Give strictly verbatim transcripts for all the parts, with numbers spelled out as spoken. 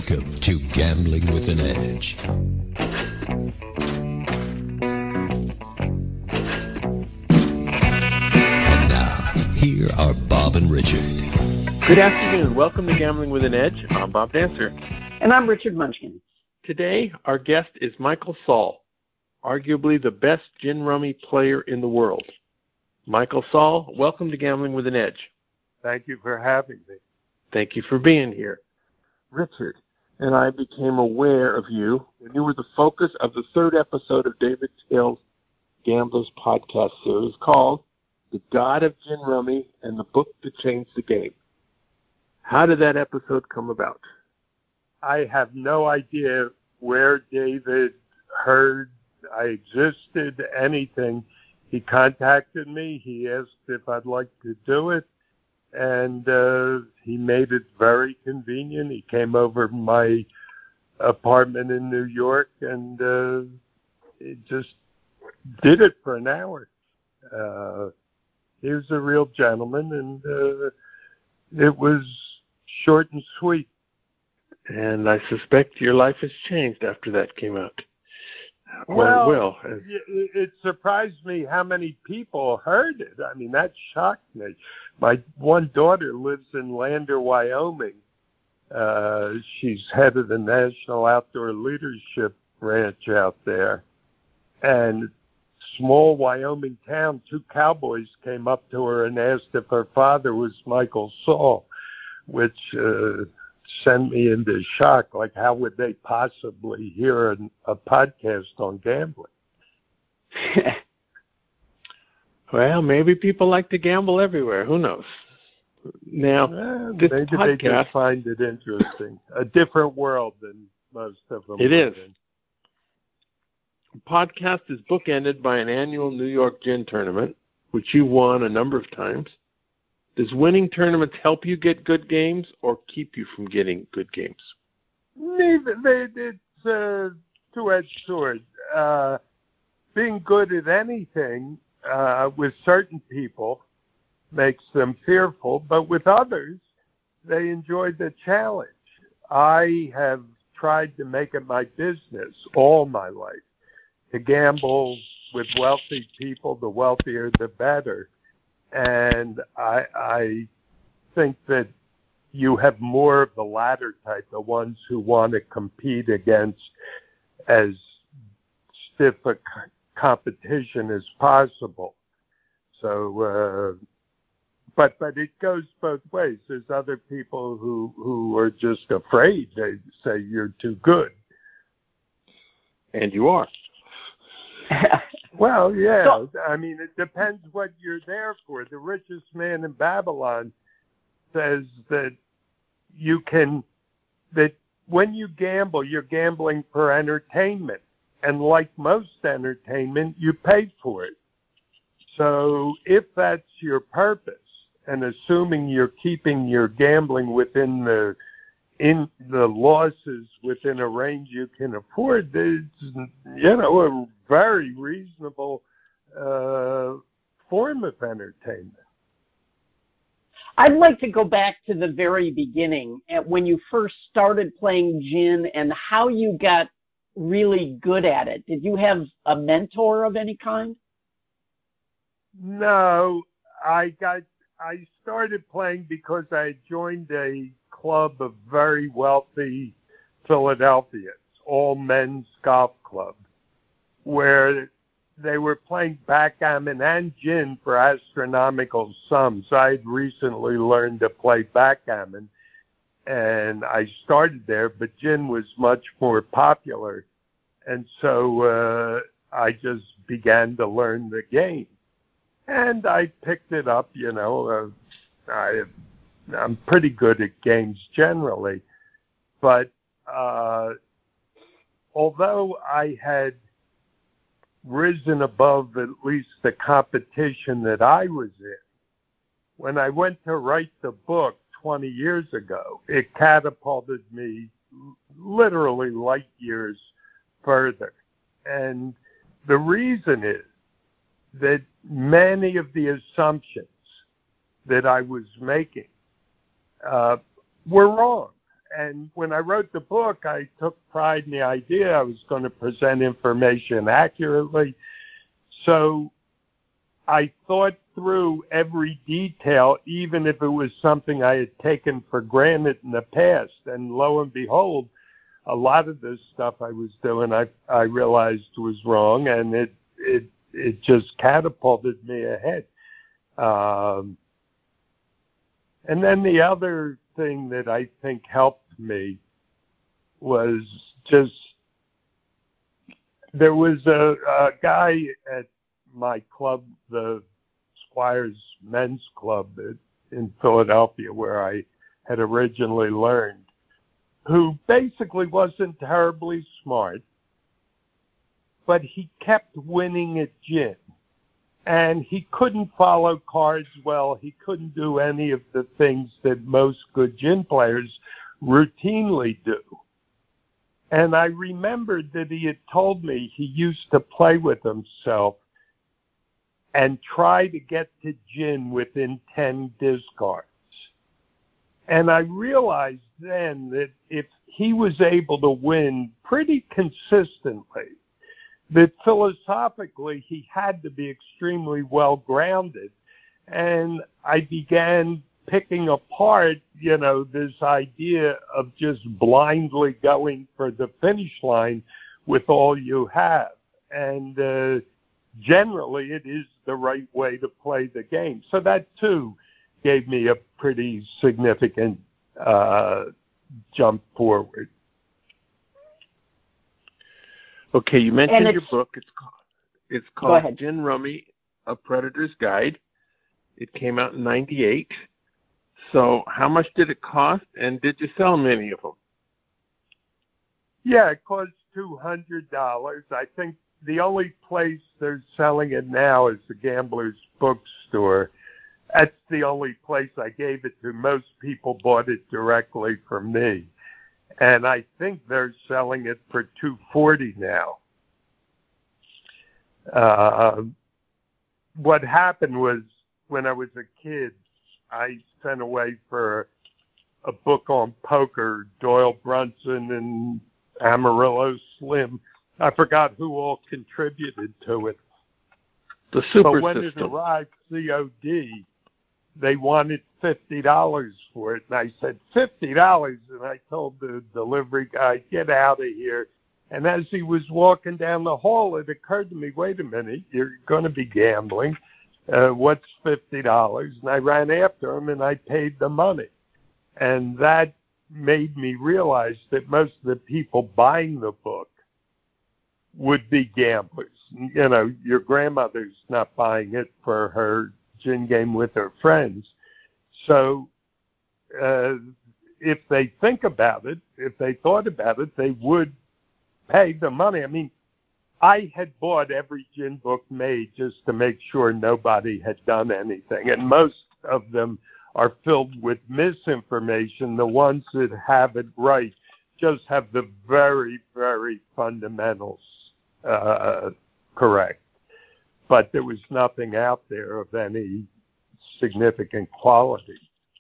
Welcome to Gambling with an Edge. And now, here are Bob and Richard. Good afternoon. Welcome to Gambling with an Edge. I'm Bob Dancer. And I'm Richard Munchkin. Today, our guest is Michael Saul, arguably the best gin rummy player in the world. Michael Saul, welcome to Gambling with an Edge. Thank you for having me. Thank you for being here. Richard and I became aware of you when you were the focus of the third episode of David Tale's Gamblers podcast series called The God of Gin Rummy and the Book That Changed the Game. How did that episode come about? I have no idea where David heard I existed, anything. He contacted me. He asked if I'd like to do it. And uh, he made it very convenient. He came over to my apartment in New York and uh, he just did it for an hour. Uh, he was a real gentleman, and uh, it was short and sweet. And I suspect your life has changed after that came out. Well, well it, it surprised me how many people heard it. I mean, that shocked me. My one daughter lives in Lander, Wyoming. Uh, she's head of the National Outdoor Leadership Ranch out there. And small Wyoming town, two cowboys came up to her and asked if her father was Michael Saul, which uh, sent me into shock. Like, how would they possibly hear an, a podcast on gambling? Well, maybe people like to gamble everywhere. Who knows? Now, well, this maybe podcast, they just find it interesting. A different world than most of them. It is. In. The podcast is bookended by an annual New York Gin Tournament, which you won a number of times. Does winning tournaments help you get good games or keep you from getting good games? Neither. It's a two-edged sword. Uh, being good at anything uh, with certain people makes them fearful, but with others, they enjoy the challenge. I have tried to make it my business all my life to gamble with wealthy people. The wealthier, the better. And I, I think that you have more of the latter type, the ones who want to compete against as stiff a competition as possible. So, uh, but but it goes both ways. There's other people who, who are just afraid. They say you're too good. And you are. Well, yeah. So, I mean, it depends what you're there for. The richest man in Babylon says that you can, that when you gamble, you're gambling for entertainment. And like most entertainment, you pay for it. So if that's your purpose, and assuming you're keeping your gambling within the in the losses within a range you can afford, it's, you know, a very reasonable uh, form of entertainment. I'd like to go back to the very beginning, at when you first started playing gin and how you got really good at it. Did you have a mentor of any kind? No, I got. I started playing because I joined a club of very wealthy Philadelphians, all men's golf club, where they were playing backgammon and gin for astronomical sums. I had recently learned to play backgammon, and I started there, but gin was much more popular, and so uh, I just began to learn the game. And I picked it up, you know. Uh, I, I'm pretty good at games generally. But uh, although I had risen above at least the competition that I was in, when I went to write the book twenty years ago, it catapulted me literally light years further. And the reason is that many of the assumptions that I was making uh, were wrong. and when I wrote the book, I took pride in the idea I was going to present information accurately. So I thought through every detail, even if it was something I had taken for granted in the past. And lo and behold, a lot of this stuff I was doing, I I realized was wrong, and it it it just catapulted me ahead. Um, and then the other thing that I think helped me was just there was a, a guy at my club, the Squires Men's Club in Philadelphia, where I had originally learned, who basically wasn't terribly smart, but he kept winning at gin. And he couldn't follow cards well. He couldn't do any of the things that most good gin players routinely do. And I remembered that he had told me he used to play with himself and try to get to gin within ten discards. And I realized then that if he was able to win pretty consistently, that philosophically he had to be extremely well-grounded. And I began picking apart, you know, this idea of just blindly going for the finish line with all you have. And uh, generally it is the right way to play the game. So that, too, gave me a pretty significant uh, jump forward. Okay, you mentioned your it's, book. It's called, it's called Gin Rummy, A Predator's Guide. It came out in ninety-eight. So how much did it cost, and did you sell many of them? Yeah, it cost two hundred dollars. I think the only place they're selling it now is the Gambler's Bookstore. That's the only place I gave it to. Most people bought it directly from me. And I think they're selling it for two hundred forty dollars now. Uh, what happened was, when I was a kid, I sent away for a book on poker, Doyle Brunson and Amarillo Slim. I forgot who all contributed to it. The Super But when System. it arrived C O D, they wanted fifty dollars for it. And I said, fifty dollars? And I told the delivery guy, get out of here. And as he was walking down the hall, it occurred to me, wait a minute, you're going to be gambling. Uh, what's fifty dollars? And I ran after him, and I paid the money. And that made me realize that most of the people buying the book would be gamblers. You know, your grandmother's not buying it for her gin game with her friends. So uh, if they think about it, if they thought about it, they would pay the money. I mean, I had bought every gin book made just to make sure nobody had done anything. And most of them are filled with misinformation. The ones that have it right just have the very, very fundamentals uh, correct. But there was nothing out there of any significant quality.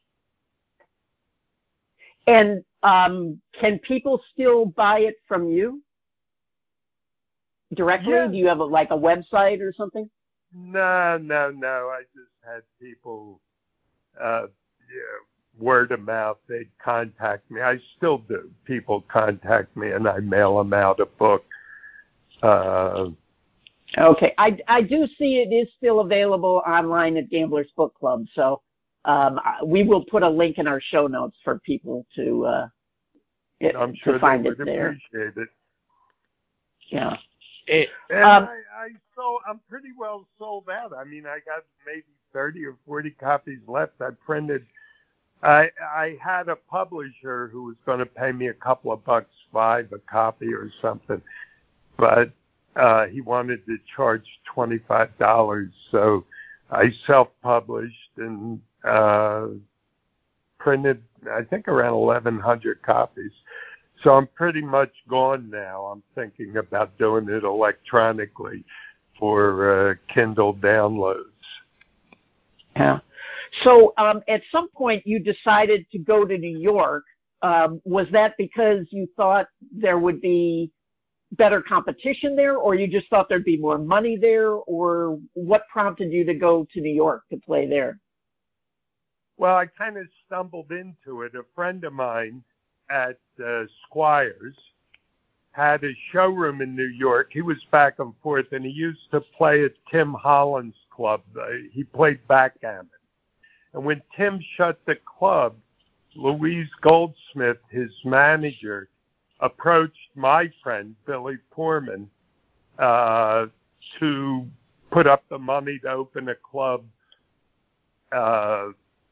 And um, can people still buy it from you directly? Yeah. Do you have a, like a website or something? No, no, no. I just had people, uh, yeah, word of mouth. They'd contact me. I still do. People contact me, and I mail them out a book. Uh, Okay, I, I do see it is still available online at Gamblers Book Club, so um, we will put a link in our show notes for people to uh, it, I'm sure to find they it would there. appreciate it. Yeah. It, And Um, I, I sold, I'm pretty well sold out. I mean, I got maybe thirty or forty copies left. I printed. I I had a publisher who was going to pay me a couple of bucks, five a copy or something, but uh, he wanted to charge twenty-five dollars. So I self-published and uh, printed, I think, around eleven hundred copies. So I'm pretty much gone now. I'm thinking about doing it electronically for uh, Kindle downloads. Yeah. So um, at some point you decided to go to New York Um, was that because you thought there would be better competition there, or you just thought there'd be more money there, or what prompted you to go to New York to play there? Well, I kind of stumbled into it. A friend of mine at uh, Squires had a showroom in New York. He was back and forth, and he used to play at Tim Holland's club. Uh, he played backgammon. And when Tim shut the club, Louise Goldsmith, his manager, approached my friend, Billy Poorman, uh, to put up the money to open a club uh,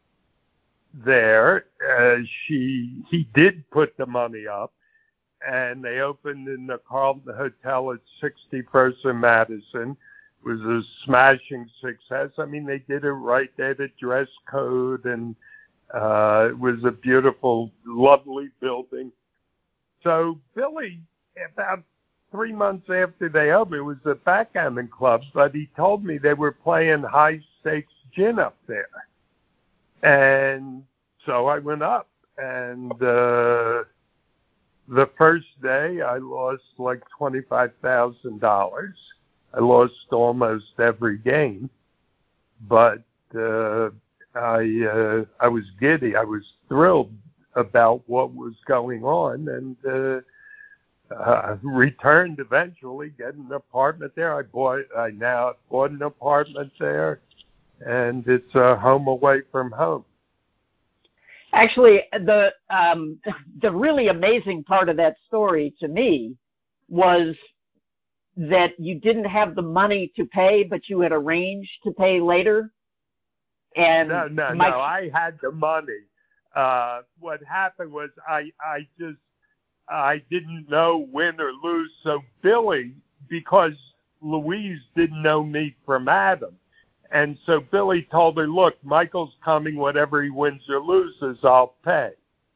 there. Uh, she he did put the money up, and they opened in the Carlton Hotel at sixty-first and Madison. It was a smashing success. I mean, they did it right. They had a dress code, and uh, it was a beautiful, lovely building. So Billy, about three months after they opened, it was a backgammon club, but he told me they were playing high-stakes gin up there. And so I went up, and uh, the first day I lost like twenty-five thousand dollars. I lost almost every game, but uh, I uh, I was giddy. I was thrilled about what was going on, and uh, uh, returned eventually, get an apartment there. I bought I now bought an apartment there, and it's a home away from home. Actually, the um, the really amazing part of that story to me was that you didn't have the money to pay, but you had arranged to pay later. And no, no, Mike... no. I had the money. Uh, what happened was I, I just, I didn't know win or lose. So Billy, because Louise didn't know me from Adam, and so Billy told her, "Look, Michael's coming. Whatever he wins or loses, I'll pay."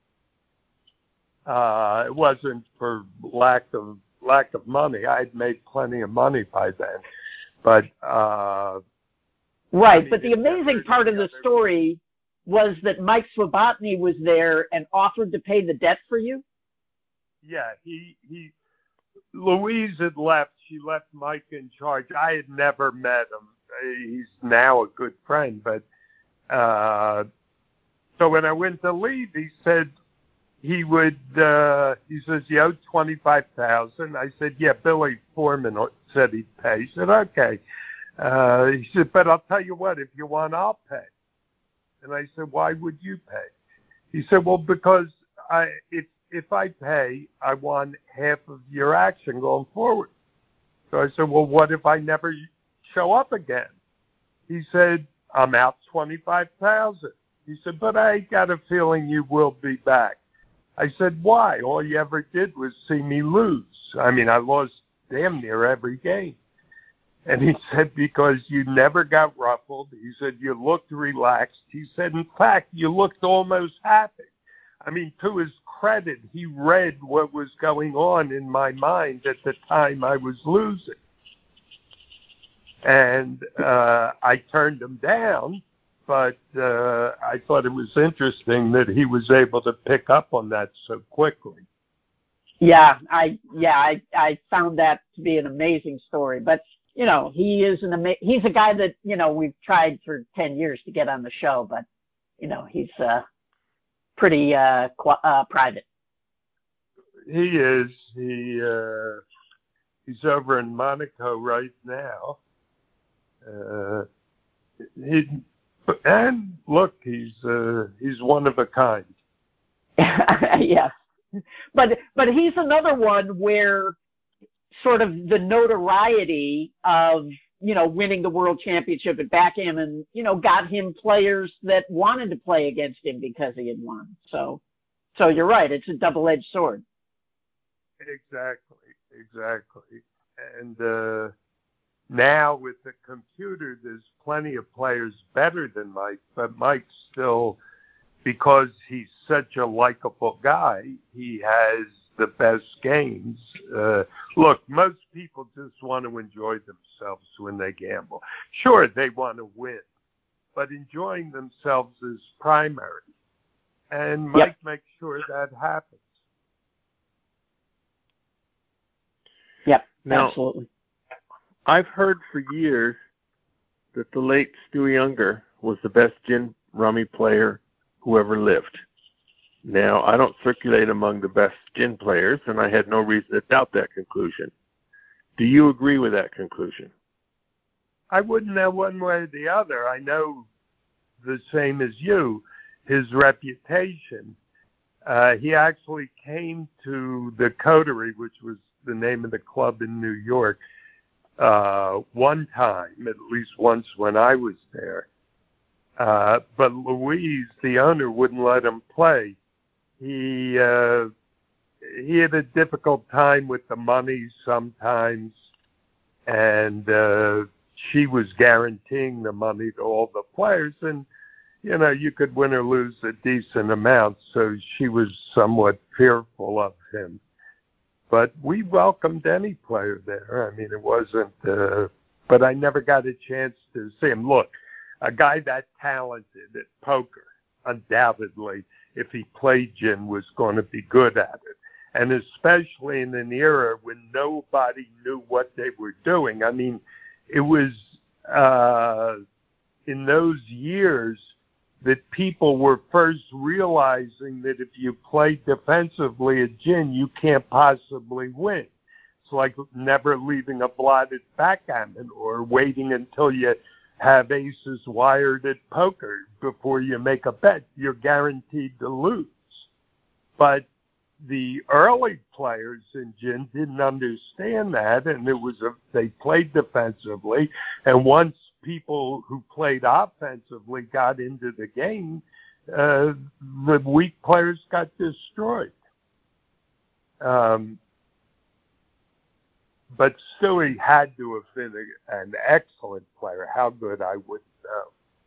Uh, it wasn't for lack of lack of money. I had made plenty of money by then, but uh, right. I mean, but the amazing part of the story was that Mike Swobodny was there and offered to pay the debt for you. Yeah, he he. Louise had left. She left Mike in charge. I had never met him. He's now a good friend, but uh, so when I went to leave, he said he would. Uh, he says, "You owe twenty-five thousand." I said, "Yeah." Billy Foreman said he'd pay. He said, "Okay." Uh, he said, "But I'll tell you what. If you want, I'll pay." And I said, "Why would you pay?" He said, "Well, because I if if I pay, I want half of your action going forward." So I said, "Well, what if I never show up again?" He said, "I'm out twenty-five thousand." He said, "But I got a feeling you will be back." I said, "Why? All you ever did was see me lose. I mean, I lost damn near every game." And he said, "Because you never got ruffled." He said, "You looked relaxed." He said, "In fact, you looked almost happy." I mean, to his credit, he read what was going on in my mind at the time I was losing. And uh, I turned him down, but uh, I thought it was interesting that he was able to pick up on that so quickly. Yeah, I yeah I I found that to be an amazing story. But you know, he is an ama- he's a guy that you know we've tried for ten years to get on the show, but you know he's uh, pretty uh, qu- uh, private. He is. He uh, he's over in Monaco right now. Uh, he and look, he's uh, he's one of a kind. Yes, but but he's another one where sort of the notoriety of you know winning the world championship at backgammon, you know, got him players that wanted to play against him because he had won. So, so you're right; it's a double-edged sword. Exactly, exactly, and. Uh, Now, with the computer, there's plenty of players better than Mike, but Mike still, because he's such a likable guy, he has the best games. Uh, look, most people just want to enjoy themselves when they gamble. Sure, they want to win, but enjoying themselves is primary. and Mike Yep. makes sure that happens. Yep, Now, absolutely. I've heard for years that the late Stu Younger was the best gin rummy player who ever lived. Now, I don't circulate among the best gin players, and I had no reason to doubt that conclusion. Do you agree with that conclusion? I wouldn't know one way or the other. I know the same as you, his reputation. Uh, he actually came to the Coterie, which was the name of the club in New York, uh, one time, at least once when I was there. Uh, but Louise, the owner, wouldn't let him play. He uh, he had a difficult time with the money sometimes, and uh, she was guaranteeing the money to all the players, and you know you could win or lose a decent amount, so she was somewhat fearful of him. But we welcomed any player there. I mean, it wasn't, uh, but I never got a chance to see him. Look, a guy that talented at poker, undoubtedly, if he played gin, was going to be good at it. And especially in an era when nobody knew what they were doing. I mean, it was uh, in those years that people were first realizing that if you play defensively at gin, you can't possibly win. It's like never leaving a blotted backgammon or waiting until you have aces wired at poker before you make a bet. You're guaranteed to lose. But the early players in gin didn't understand that, and it was a, they played defensively. And once people who played offensively got into the game, uh, the weak players got destroyed. Um, but Stewie had to have been a, an excellent player. How good, I wouldn't know.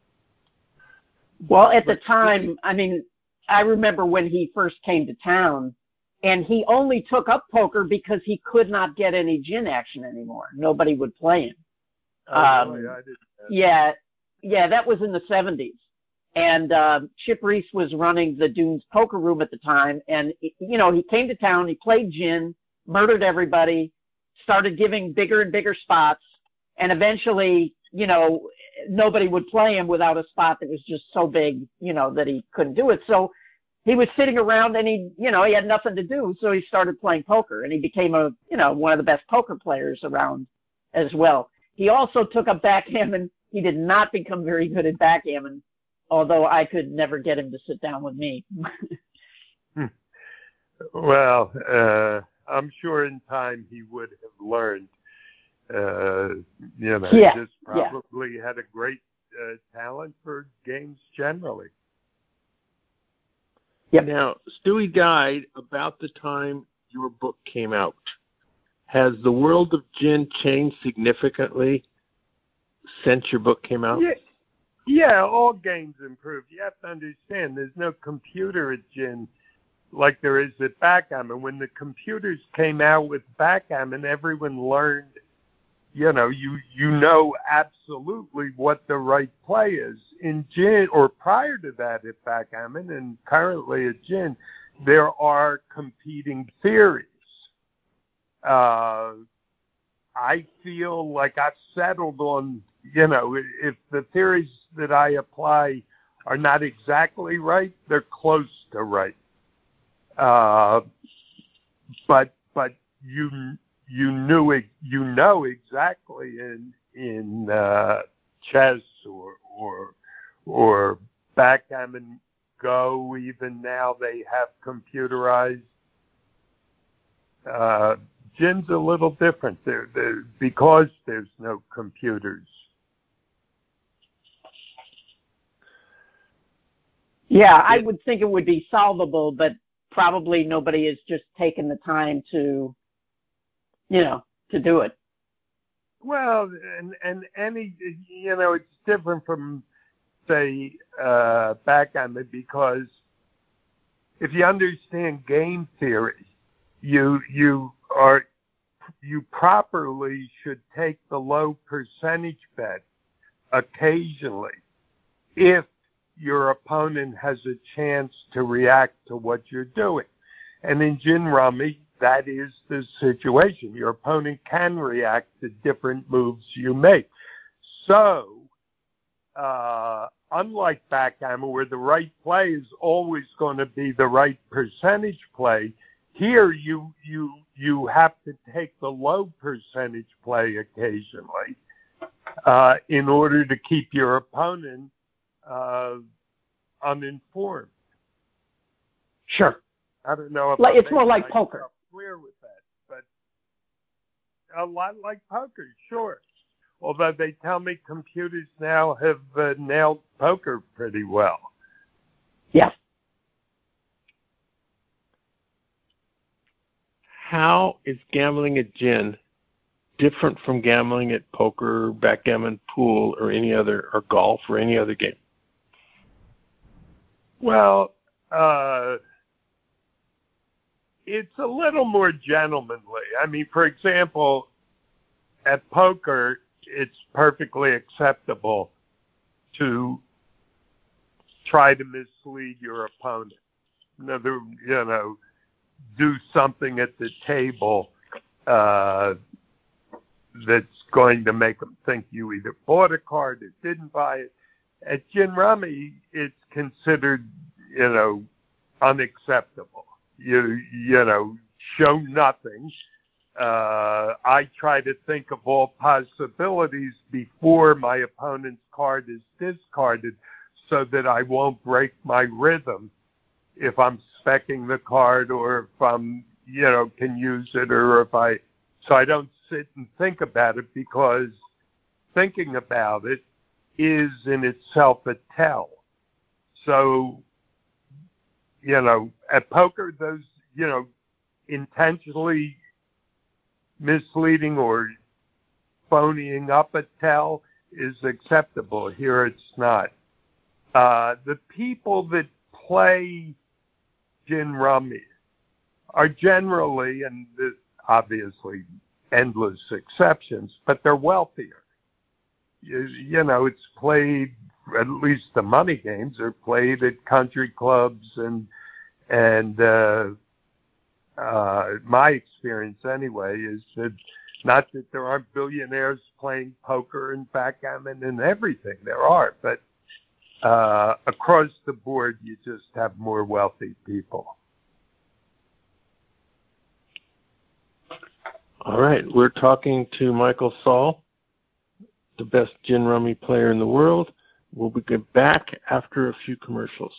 Well, at the time, I mean, I remember when he first came to town, and he only took up poker because he could not get any gin action anymore. Nobody would play him. Oh, Um, really? I didn't know. Yeah, yeah, that was in the seventies. And uh, Chip Reese was running the Dunes poker room at the time. And, you know, he came to town, he played gin, murdered everybody, started giving bigger and bigger spots. And eventually, you know, nobody would play him without a spot that was just so big, you know, that he couldn't do it. So he was sitting around and he, you know, he had nothing to do. So he started playing poker, and he became a, you know, one of the best poker players around as well. He also took up backgammon. He did not become very good at backgammon, although I could never get him to sit down with me. Well, uh, I'm sure in time he would have learned. Uh, you know, Yeah, he just yeah. probably had a great uh, talent for games generally. Yep. Now, Stewie died about the time your book came out. Has the world of gin changed significantly since your book came out? Yeah, yeah, all games improved. You have to understand, there's no computer at gin like there is at backgammon. When the computers came out with backgammon, everyone learned, you know, you you know absolutely what the right play is. In gin, or prior to that at backgammon, and currently at gin, there are competing theories. Uh, I feel like I've settled on, you know, if the theories that I apply are not exactly right, they're close to right. Uh, but but you you knew it, you know exactly in in uh, chess or or or backgammon Go. Even now they have computerized. Uh, gin's a little different there, there because there's no computers. Yeah, I would think it would be solvable, but probably nobody has just taken the time to, you know, to do it. Well, and and any, you know, it's different from, say, uh, backgammon, because if you understand game theory, you you are you properly should take the low percentage bet occasionally if your opponent has a chance to react to what you're doing. And in gin rummy, that is the situation. Your opponent can react to different moves you make. So, uh, unlike backgammon, where the right play is always going to be the right percentage play, here you you you have to take the low percentage play occasionally uh, in order to keep your opponent uh, uninformed. Sure. I don't know if like, I'm it's more like myself poker. clear with that, but a lot like poker, sure. Although they tell me computers now have uh, nailed poker pretty well. Yeah. How is gambling at gin different from gambling at poker, backgammon, pool, or any other, or golf, or any other game? Well, uh, it's a little more gentlemanly. I mean, for example, at poker, it's perfectly acceptable to try to mislead your opponent. Another, you know, do something at the table uh, that's going to make them think you either bought a card or didn't buy it. At gin rummy, it's considered, you know, unacceptable. You, you know, show nothing. Uh, I try to think of all possibilities before my opponent's card is discarded so that I won't break my rhythm if I'm specking the card or if I'm, you know, can use it, or if I, so I don't sit and think about it, because thinking about it is in itself a tell. So, you know, at poker, those, you know, intentionally misleading or phoning up a tell is acceptable. Here it's not. Uh, the people that play gin rummy are generally, and there's obviously endless exceptions, but they're wealthier. You, you know, it's played, at least the money games are played at country clubs, and and uh, uh, my experience anyway is that not that there aren't billionaires playing poker and backgammon and everything, there are, but uh, across the board you just have more wealthy people. All right, we're talking to Michael Saul, the best gin rummy player in the world. We'll be back after a few commercials.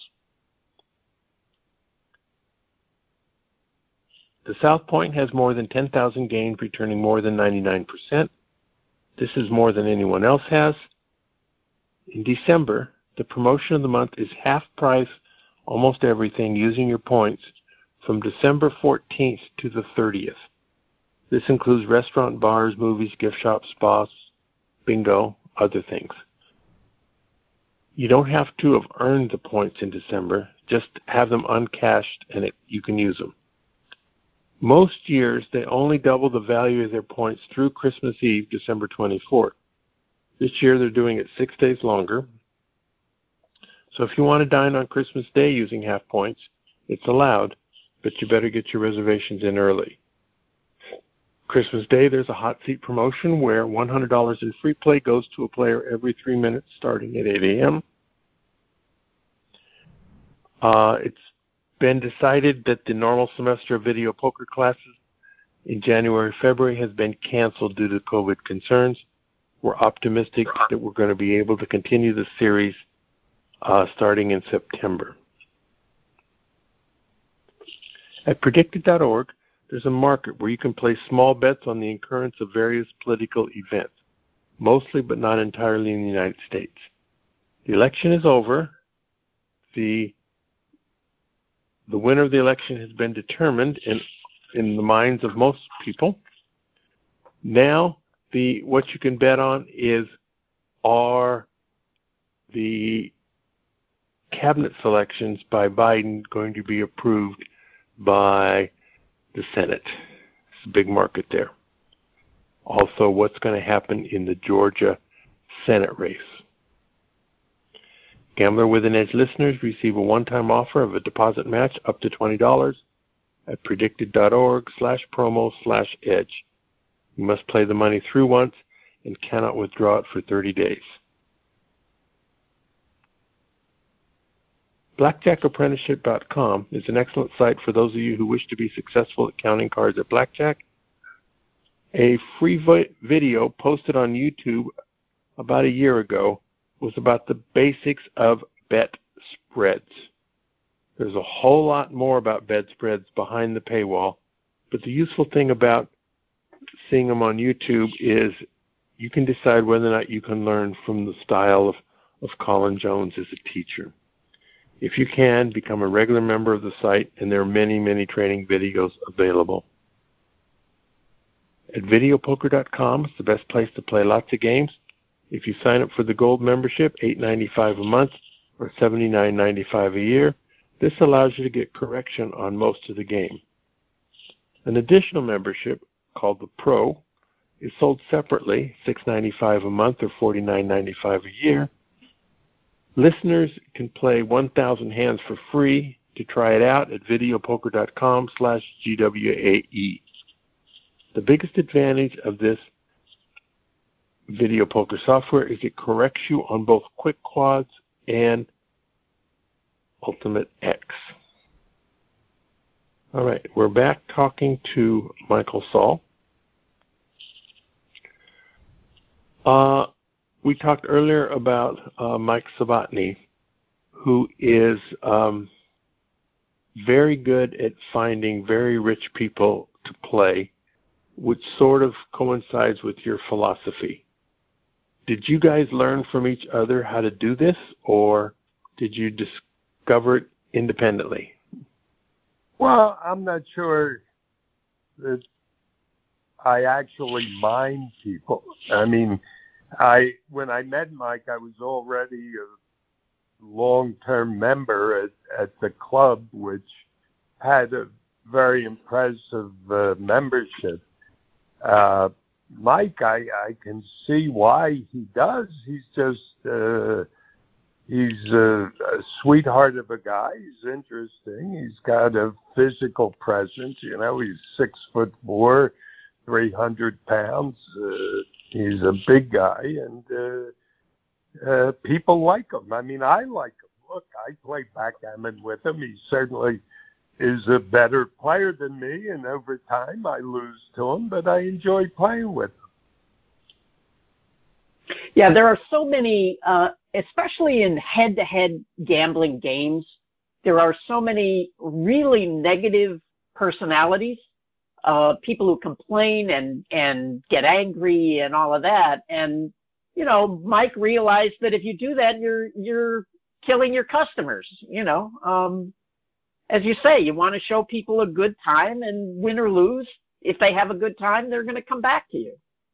The South Point has more than ten thousand games, returning more than ninety-nine percent. This is more than anyone else has. In December, the promotion of the month is half price almost everything using your points from December fourteenth to the thirtieth. This includes restaurant, bars, movies, gift shops, spas, bingo, other things. You don't have to have earned the points in December, just have them uncashed and it, you can use them. Most years, they only double the value of their points through Christmas Eve, December twenty-fourth. This year, they're doing it six days longer. So if you want to dine on Christmas Day using half points, it's allowed, but you better get your reservations in early. Christmas Day, there's a hot seat promotion where one hundred dollars in free play goes to a player every three minutes starting at eight a.m. Uh, it's been decided that the normal semester of video poker classes in January, February has been canceled due to COVID concerns. We're optimistic that we're going to be able to continue the series uh, starting in September. At predicted dot org, there's a market where you can place small bets on the occurrence of various political events, mostly but not entirely in the United States. The election is over. The The winner of the election has been determined in in the minds of most people. Now, the what you can bet on is are the cabinet selections by Biden going to be approved by the Senate? It's a big market there. Also, what's going to happen in the Georgia Senate race? Gambler with an Edge listeners receive a one-time offer of a deposit match up to twenty dollars at predicted.org slash promo slash edge. You must play the money through once and cannot withdraw it for thirty days. blackjack apprenticeship dot com is an excellent site for those of you who wish to be successful at counting cards at blackjack. A free vi- video posted on YouTube about a year ago was about the basics of bet spreads. There's a whole lot more about bet spreads behind the paywall, but the useful thing about seeing them on YouTube is you can decide whether or not you can learn from the style of, of Colin Jones as a teacher. If you can, become a regular member of the site, and there are many, many training videos available. At video poker dot com, it's the best place to play lots of games. If you sign up for the gold membership, eight dollars and ninety-five cents a month or seventy-nine dollars and ninety-five cents a year, this allows you to get correction on most of the game. An additional membership, called the Pro, is sold separately, six dollars and ninety-five cents a month or forty-nine dollars and ninety-five cents a year. Listeners can play one thousand hands for free to try it out at video poker dot com slash G W A E. The biggest advantage of this video poker software is it corrects you on both quick quads and Ultimate X. All right, we're back talking to Michael Saul. Uh, we talked earlier about uh, Mike Sabatny, who is um, very good at finding very rich people to play, which sort of coincides with your philosophy. Did you guys learn from each other how to do this, or did you discover it independently? Well, I'm not sure that I actually mind people. I mean, I when I met Mike, I was already a long-term member at, at the club, which had a very impressive uh, membership. Uh, Mike, I, I can see why he does. He's just, uh, he's a, a sweetheart of a guy. He's interesting. He's got a physical presence. You know, he's six foot four, three hundred pounds. Uh, he's a big guy, and uh, uh, people like him. I mean, I like him. Look, I play backgammon with him. He certainly is a better player than me, and over time I lose to him, but I enjoy playing with him. Yeah, there are so many, uh, especially in head-to-head gambling games, there are so many really negative personalities, uh, people who complain and, and get angry and all of that. And, you know, Mike realized that if you do that, you're, you're killing your customers, you know. Um, As you say, you want to show people a good time, and win or lose, if they have a good time, they're going to come back to you.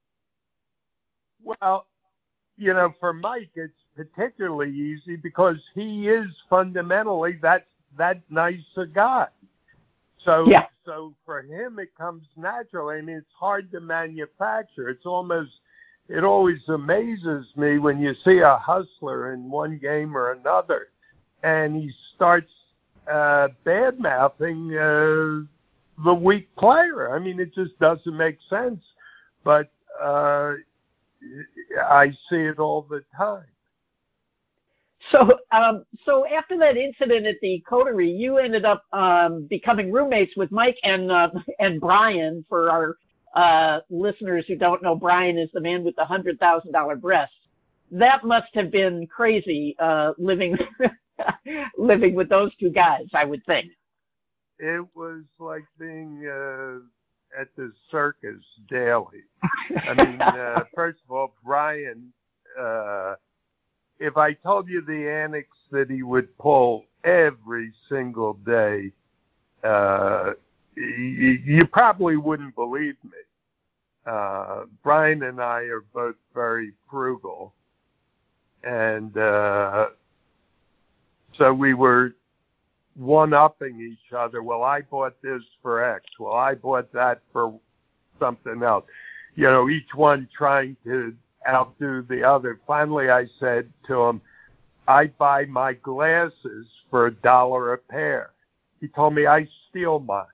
Well, you know, for Mike, it's particularly easy because he is fundamentally that that nice a guy. So, yeah. so for him, it comes naturally. I mean, it's hard to manufacture. It's almost, it always amazes me when you see a hustler in one game or another, and he starts Uh, bad-mouthing uh, the weak player. I mean, it just doesn't make sense. But uh, I see it all the time. So, um, so after that incident at the Coterie, you ended up um, becoming roommates with Mike and uh, and Brian. For our uh, listeners who don't know, Brian is the man with the one hundred thousand dollars breasts. That must have been crazy uh, living living with those two guys, I would think. It was like being uh, at the circus daily. I mean, uh, first of all, Brian, uh, if I told you the antics that he would pull every single day, uh, you, you probably wouldn't believe me. Uh, Brian and I are both very frugal. And uh, so we were one-upping each other. Well, I bought this for X. Well, I bought that for something else. You know, each one trying to outdo the other. Finally, I said to him, I buy my glasses for a dollar a pair. He told me I steal mine.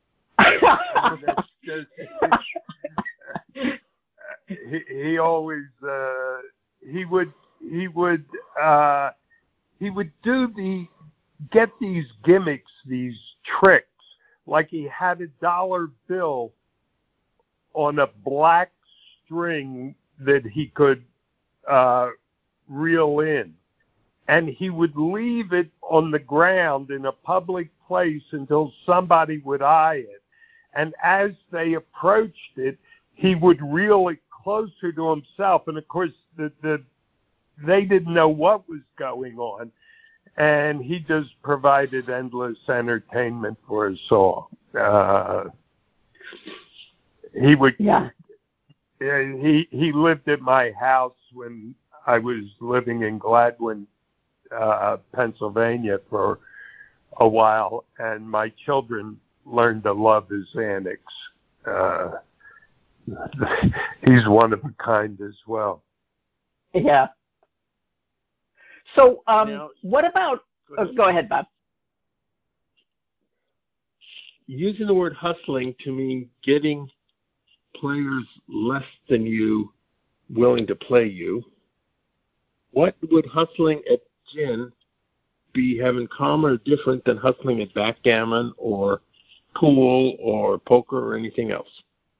just, he, he always uh, he would he would uh, he would do the get these gimmicks, these tricks, like he had a dollar bill on a black string that he could uh, reel in. And he would leave it on the ground in a public place until somebody would eye it. And as they approached it, he would reel it closer to himself. And, of course, the, the, they didn't know what was going on. And he just provided endless entertainment for us all. Uh, he would. Yeah. He he lived at my house when I was living in Gladwin, Uh, Pennsylvania for a while, and my children learned to love his antics. Uh, he's one of a kind as well. Yeah. So, um, Now, what about? go Oh, go ahead, Bob. Using the word hustling to mean getting players less than you willing to play you, what would hustling at gin be having common or different than hustling at backgammon or pool or poker or anything else?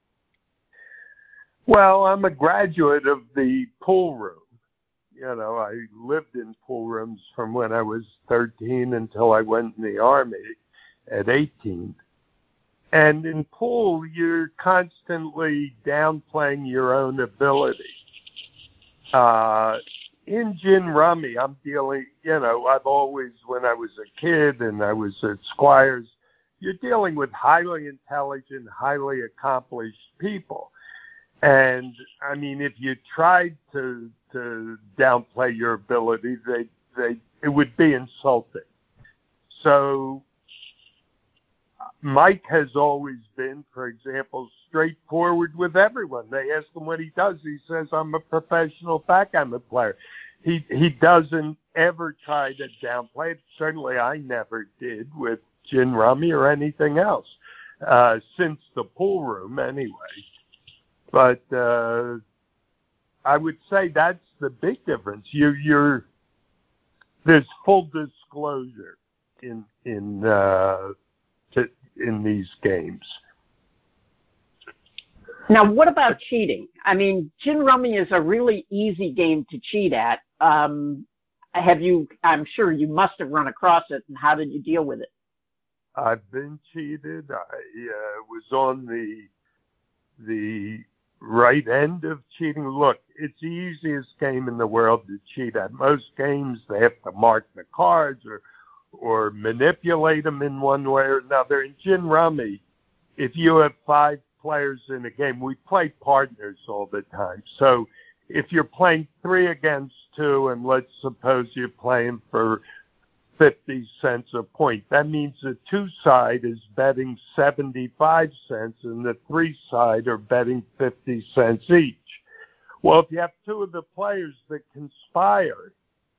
Well, I'm a graduate of the pool room. You know, I lived in pool rooms from when I was thirteen until I went in the Army at eighteen. And in pool, you're constantly downplaying your own ability. Uh, in gin rummy, I'm dealing, you know, I've always, when I was a kid and I was at Squires, you're dealing with highly intelligent, highly accomplished people. And, I mean, if you tried to to downplay your ability, they, they, it would be insulting. So Mike has always been, for example, straightforward with everyone. They ask him what he does. He says, I'm a professional backgammon player. He he doesn't ever try to downplay it. Certainly I never did with gin rummy or anything else, uh, since the pool room anyway. But uh, I would say that's the big difference. You, you're there's full disclosure in in uh, to, in these games. Now, what about cheating? I mean, gin rummy is a really easy game to cheat at. Um, have you? I'm sure you must have run across it. And how did you deal with it? I've been cheated. I uh, was on the the right end of cheating. Look, it's the easiest game in the world to cheat at. Most games, they have to mark the cards or or manipulate them in one way or another. In gin rummy, if you have five players in a game, we play partners all the time. So if you're playing three against two, and let's suppose you're playing for fifty cents a point, that means the two side is betting seventy-five cents and the three side are betting fifty cents each. Well, if you have two of the players that conspire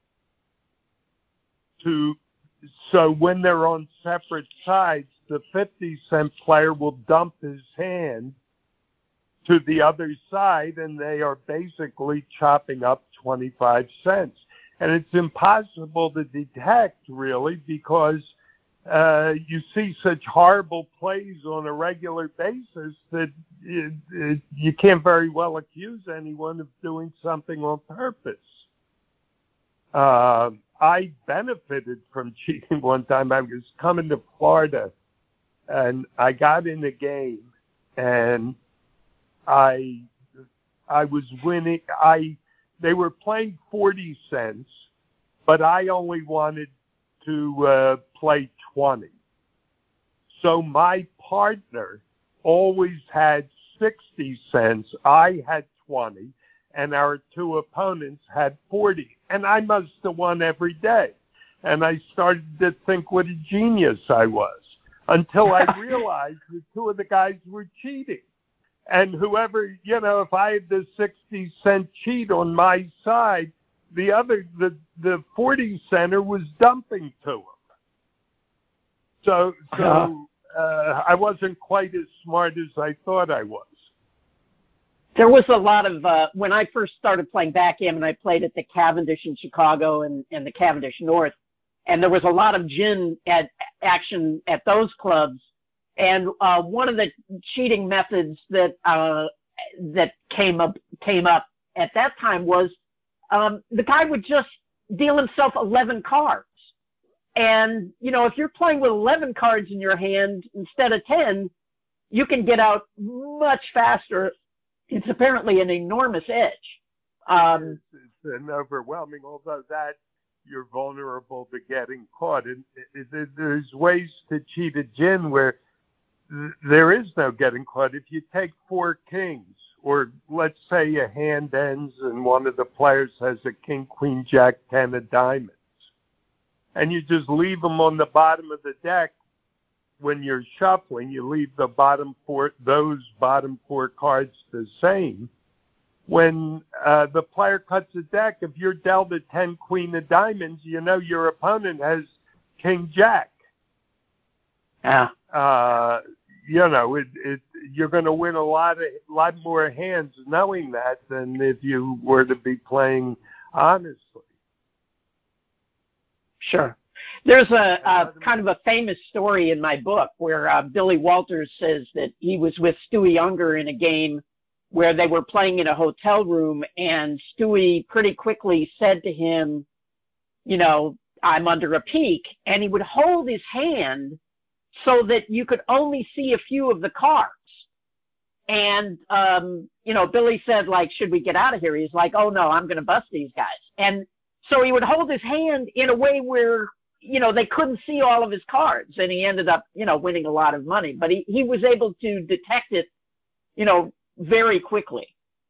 to, so when they're on separate sides, the fifty cent player will dump his hand to the other side, and they are basically chopping up twenty-five cents. And it's impossible to detect, really, because uh, you see such horrible plays on a regular basis that it, it, you can't very well accuse anyone of doing something on purpose. Uh, I benefited from cheating one time. I was coming to Florida, and I got in a game, and I I was winning. I they were playing forty cents, but I only wanted to uh, play twenty. So my partner always had sixty cents. I had twenty, and our two opponents had forty. And I must have won every day. And I started to think what a genius I was, until I realized that two of the guys were cheating. And whoever, you know, if I had the sixty cent cheat on my side, the other, the, the forty center was dumping to him. So, so uh, I wasn't quite as smart as I thought I was. There was a lot of, uh, when I first started playing backgammon, I played at the Cavendish in Chicago and, and the Cavendish North, and there was a lot of gin at action at those clubs. And uh, one of the cheating methods that uh, that came up came up at that time was um, the guy would just deal himself eleven cards. And, you know, if you're playing with eleven cards in your hand instead of ten, you can get out much faster. It's apparently an enormous edge. Um, it's, it's an overwhelming, although that you're vulnerable to getting caught. And it, it, there's ways to cheat a gin where th- there is no getting caught. If you take four kings, or let's say a hand ends and one of the players has a king, queen, jack, ten of diamonds, and you just leave them on the bottom of the deck. When you're shuffling, you leave the bottom four, those bottom four cards the same. When uh, the player cuts a deck, if you're dealt a ten queen of diamonds, you know your opponent has king jack. Yeah. Uh, you know, it, it, you're going to win a lot of lot more hands knowing that than if you were to be playing honestly. Sure. There's a, a kind of a famous story in my book where uh, Billy Walters says that he was with Stewie Younger in a game where they were playing in a hotel room, and Stewie pretty quickly said to him, you know, I'm under a peak, and he would hold his hand so that you could only see a few of the cards. And, um, you know, Billy said, like, should we get out of here? He's like, oh, no, I'm going to bust these guys. And so he would hold his hand in a way where, you know, they couldn't see all of his cards, and he ended up, you know, winning a lot of money. But he, he was able to detect it, you know, very quickly.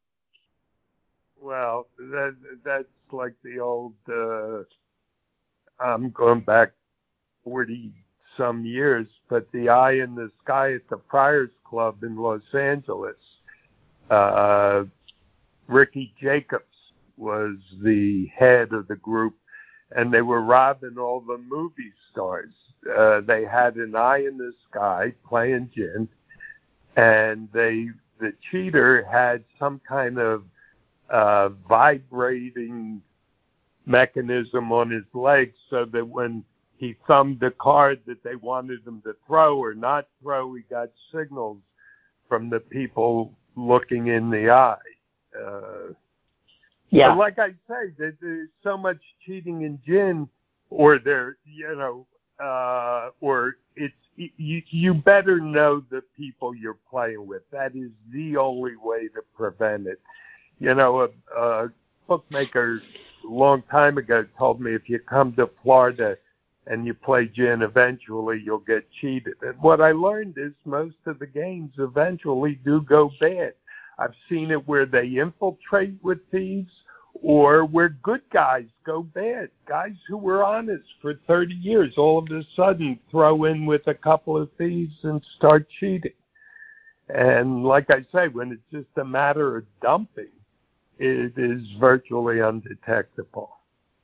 Well, that that's like the old, uh, I'm going back forty-some years, but the Eye in the Sky at the Friars Club in Los Angeles, uh, Ricky Jacobs was the head of the group, and they were robbing all the movie stars. Uh, they had an eye in the sky playing gin, and they the cheater had some kind of uh, vibrating mechanism on his legs so that when he thumbed a card that they wanted him to throw or not throw, he got signals from the people looking in the eye. Uh, Yeah. But like I say, there, there's so much cheating in gin, or there, you know, uh, or it's you. You better know the people you're playing with. That is the only way to prevent it. You know, a, a bookmaker a long time ago told me if you come to Florida and you play gin, eventually you'll get cheated. And what I learned is most of the games eventually do go bad. I've seen it where they infiltrate with thieves, or where good guys go bad. Guys who were honest for thirty years all of a sudden throw in with a couple of thieves and start cheating. And like I say, when it's just a matter of dumping, it is virtually undetectable.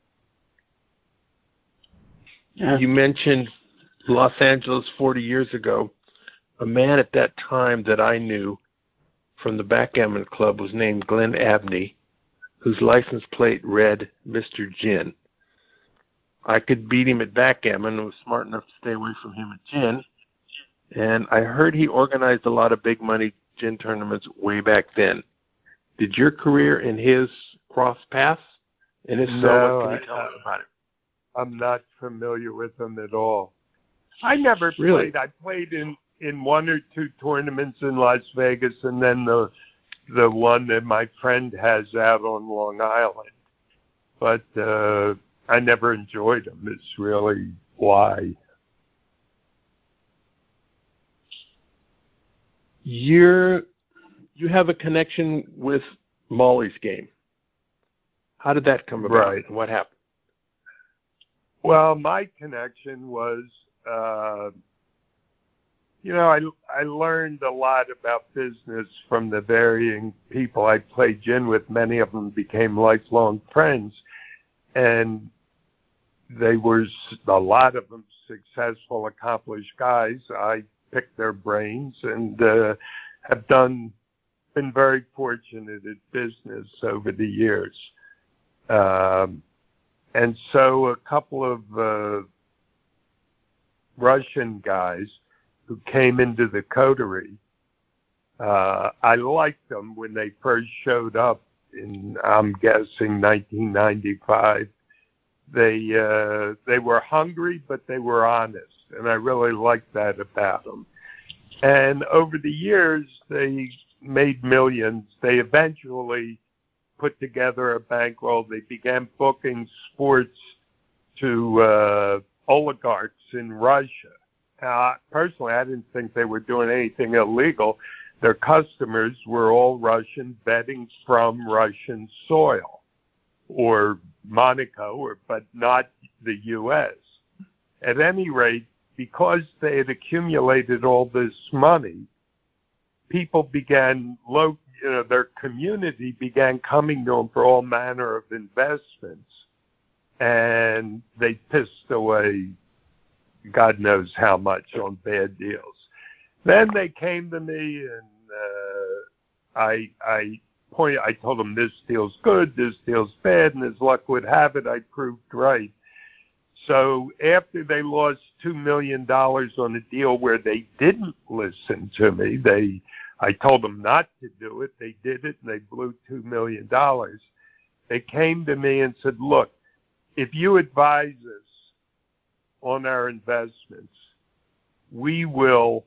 You mentioned Los Angeles forty years ago. A man at that time that I knew from the backgammon club was named Glenn Abney, whose license plate read Mister Gin. I could beat him at backgammon and was smart enough to stay away from him at gin. And I heard he organized a lot of big money gin tournaments way back then. Did your career and his cross paths? And if so, No, what can you I, tell us about it? I'm not familiar with him at all. I never Really? played. I played in, in one or two tournaments in Las Vegas, and then the the one that my friend has out on Long Island. But uh, I never enjoyed them. It's really why. You're, you have a connection with Molly's game. How did that come about? Right. And what happened? Well, my connection was, uh, you know, I, I learned a lot about business from the varying people I played gin with. Many of them became lifelong friends. and they were, a lot of them, successful, accomplished guys. I picked their brains and uh, have done, been very fortunate at business over the years. Um, and so a couple of uh, Russian guys who came into the coterie, uh, I liked them when they first showed up in, I'm guessing, nineteen ninety-five. They uh, they were hungry, but they were honest, and I really liked that about them. And over the years, they made millions. They eventually put together a bankroll. They began booking sports to uh, oligarchs in Russia. Uh, personally, I didn't think they were doing anything illegal. Their customers were all Russian, betting from Russian soil, or Monaco, or but not the U S. At any rate, because they had accumulated all this money, people began, low, you know, their community began coming to them for all manner of investments, and they pissed away God knows how much on bad deals. Then they came to me, and uh, I, I point, I told them this deal's good, this deal's bad, and as luck would have it, I proved right. So after they lost two million dollars on a deal where they didn't listen to me, they, I told them not to do it, they did it, and they blew two million dollars. They came to me and said, look, if you advise us on our investments, we will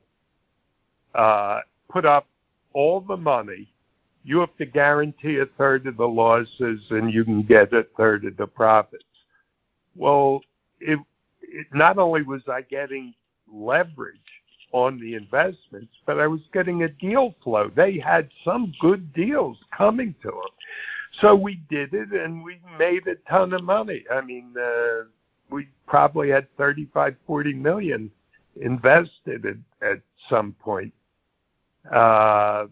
uh, put up all the money. You have to guarantee a third of the losses, and you can get a third of the profits. Well, it, it not only was I getting leverage on the investments, but I was getting a deal flow. They had some good deals coming to them. So we did it, and we made a ton of money. I mean, uh, we probably had thirty-five, forty million invested at, at some point. Uh,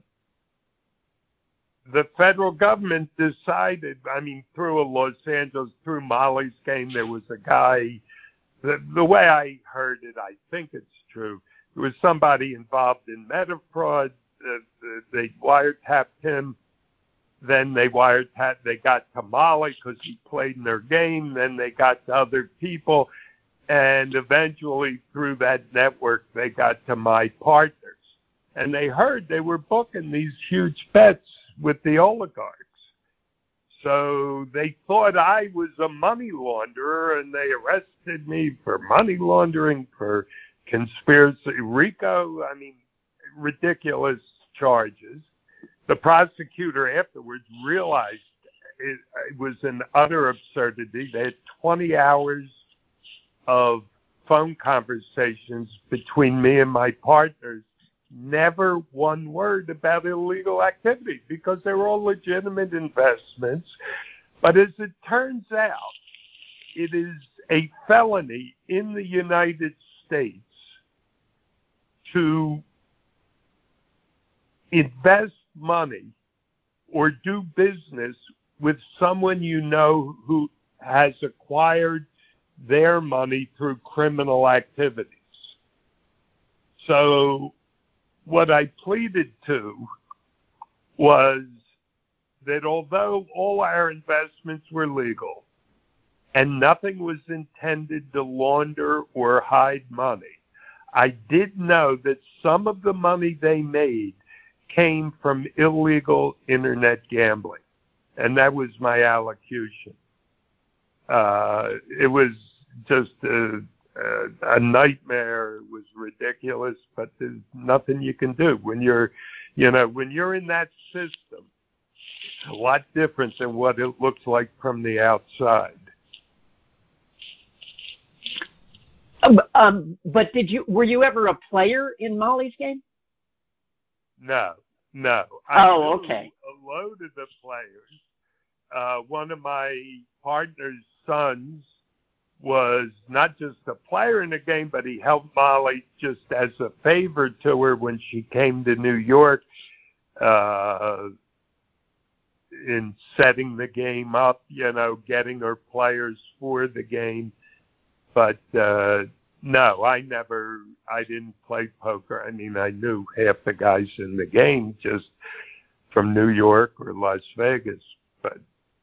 the federal government decided, I mean, through a Los Angeles, through Molly's game, there was a guy, the, the way I heard it, I think it's true, there was somebody involved in meta fraud. Uh, they wiretapped him. Then they wiretapped, they got to Molly because he played in their game. Then they got to other people. And eventually, through that network, they got to my partners. And they heard they were booking these huge bets with the oligarchs. So they thought I was a money launderer, and they arrested me for money laundering, for conspiracy, RICO, I mean, ridiculous charges. The prosecutor afterwards realized it, it was an utter absurdity. They had twenty hours of phone conversations between me and my partners, never one word about illegal activity, because they were all legitimate investments. But as it turns out, it is a felony in the United States to invest money or do business with someone you know who has acquired their money through criminal activities. So what I pleaded to was that although all our investments were legal and nothing was intended to launder or hide money, I did know that some of the money they made came from illegal internet gambling, and that was my allocution. Uh, it was just a, a, a nightmare. It was ridiculous, but there's nothing you can do when you're, you know, when you're in that system. It's a lot different than what it looks like from the outside. Um, um, but did you? Were you ever a player in Molly's game? No, no. I oh, okay. A load of the players. Uh, one of my partner's sons was not just a player in the game, but he helped Molly just as a favor to her when she came to New York. Uh, in setting the game up, you know, getting her players for the game. But uh, no, I never, I didn't play poker. I mean, I knew half the guys in the game just from New York or Las Vegas. But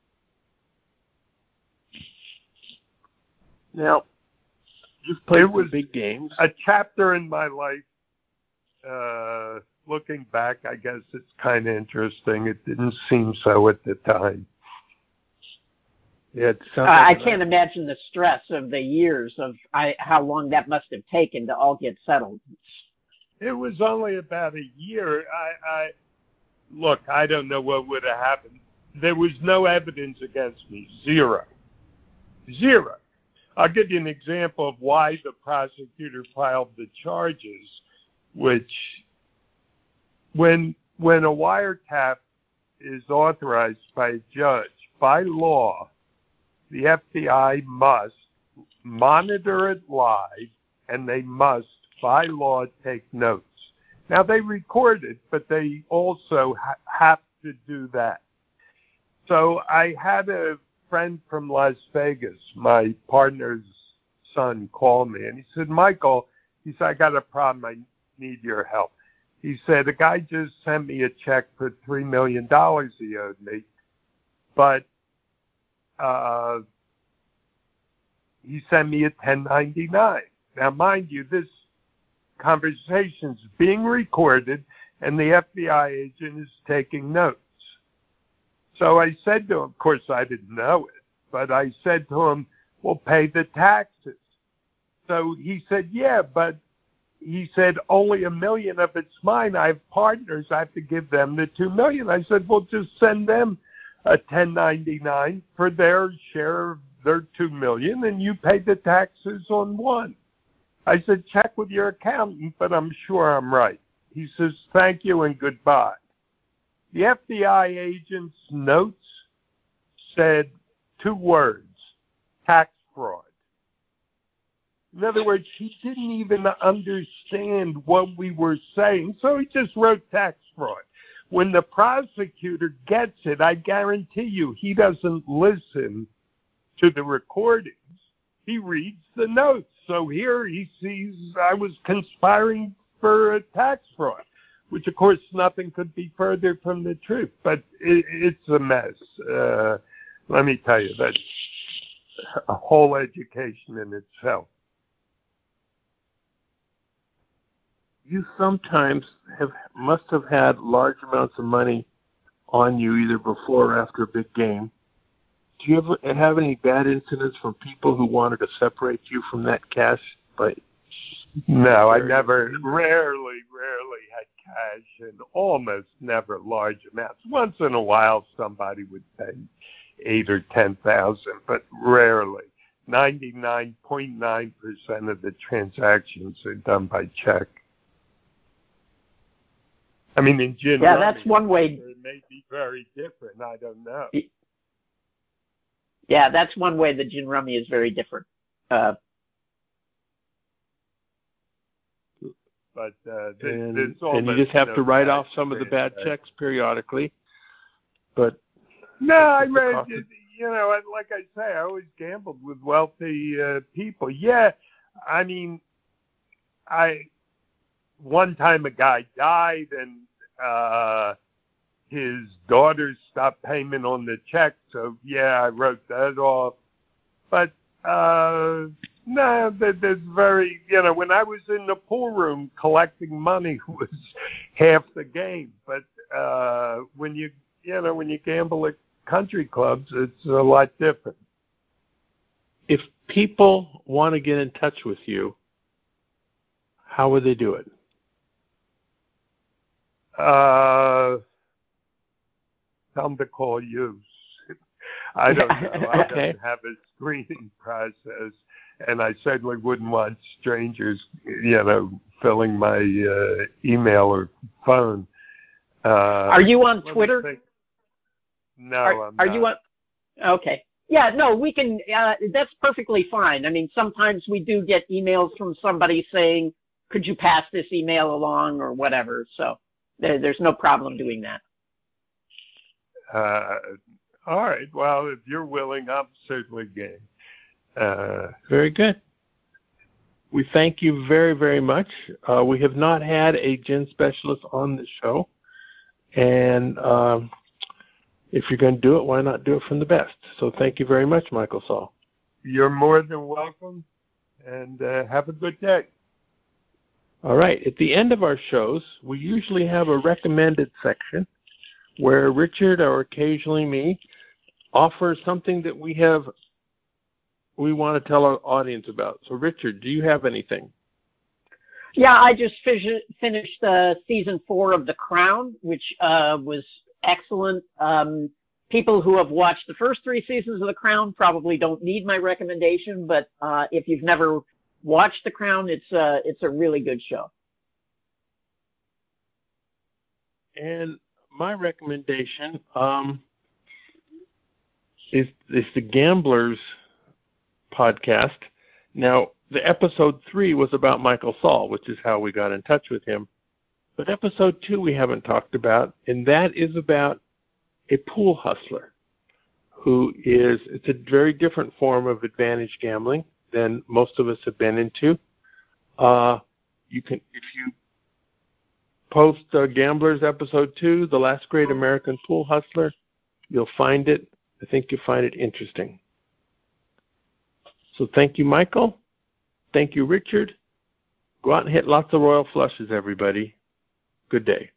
now, you've played it was big games. A chapter in my life. Uh, looking back, I guess it's kind of interesting. It didn't seem so at the time. Yeah, uh, I can't imagine the stress of the years of I, how long that must have taken to all get settled. It was only about a year. I, I look, I don't know what would have happened. There was no evidence against me. Zero. Zero. I'll give you an example of why the prosecutor filed the charges, which when when a wiretap is authorized by a judge, by law, the F B I must monitor it live, and they must, by law, take notes. Now, they record it, but they also ha- have to do that. So I had a friend from Las Vegas, my partner's son, call me, and he said, Michael, he said, I got a problem. I need your help. He said, a guy just sent me a check for three million dollars he owed me, but Uh, he sent me a ten ninety-nine. Now, mind you, this conversation's being recorded, and the F B I agent is taking notes. So I said to him, of course, I didn't know it, but I said to him, well, pay the taxes. So he said, yeah, but he said, only a million of it's mine. I have partners. I have to give them the two million. I said, well, just send them a ten ninety-nine for their share of their two million, and you pay the taxes on one. I said, check with your accountant, but I'm sure I'm right. He says, thank you and goodbye. The F B I agent's notes said two words, tax fraud. In other words, he didn't even understand what we were saying, so he just wrote tax fraud. When the prosecutor gets it, I guarantee you, he doesn't listen to the recordings. He reads the notes. So here he sees I was conspiring for a tax fraud, which, of course, nothing could be further from the truth. But it, it's a mess. Uh, let me tell you, that's a whole education in itself. You sometimes have must have had large amounts of money on you either before or after a big game. Do you ever have any bad incidents from people who wanted to separate you from that cash? But no, I never, rarely, rarely had cash, and almost never large amounts. Once in a while, somebody would pay eight or ten thousand, but rarely. Ninety-nine point nine percent of the transactions are done by check. I mean, in gin yeah, rummy, that's one way. It may be very different. I don't know. Yeah, that's one way the gin rummy is very different. Uh, but uh, this, and, this and you just have no to write off some of the bad checks periodically. But no, I read. You know, like I say, I always gambled with wealthy uh, people. Yeah, I mean, I one time a guy died and. Uh, his daughter stopped payment on the check, so yeah, I wrote that off. But uh, no, there's very, you know, when I was in the pool room collecting money was half the game. But uh, when you, you know, when you gamble at country clubs, it's a lot different. If people want to get in touch with you, how would they do it? Uh, tell them to call you. I don't know. I okay. don't have a screening process, and I certainly wouldn't want strangers, you know, filling my uh, email or phone. Uh, are you on Twitter? No, are, I'm are not. you on? Okay. Yeah, no, we can. Uh, that's perfectly fine. I mean, sometimes we do get emails from somebody saying, "Could you pass this email along?" or whatever. So there, there's no problem doing that. Uh, all right. Well, if you're willing, I'm certainly game. Uh, very good. We thank you very, very much. Uh, we have not had a gin specialist on the show. And um, if you're going to do it, why not do it from the best? So thank you very much, Michael Saul. You're more than welcome. And uh, have a good day. All right. At the end of our shows, we usually have a recommended section where Richard or occasionally me offers something that we have we want to tell our audience about. So, Richard, do you have anything? Yeah, I just finished uh, season four of The Crown, which uh, was excellent. Um, people who have watched the first three seasons of The Crown probably don't need my recommendation, but uh, if you've never watched The Crown, it's uh, it's a really good show. And my recommendation um, is is the Gamblers podcast. Now, the episode three was about Michael Saul, which is how we got in touch with him. But episode two we haven't talked about, and that is about a pool hustler who is, it's a very different form of advantage gambling than most of us have been into. Uh, you can, if you post uh, Gamblers episode two, The Last Great American Pool Hustler, you'll find it. I think you'll find it interesting. So thank you, Michael. Thank you, Richard. Go out and hit lots of royal flushes, everybody. Good day.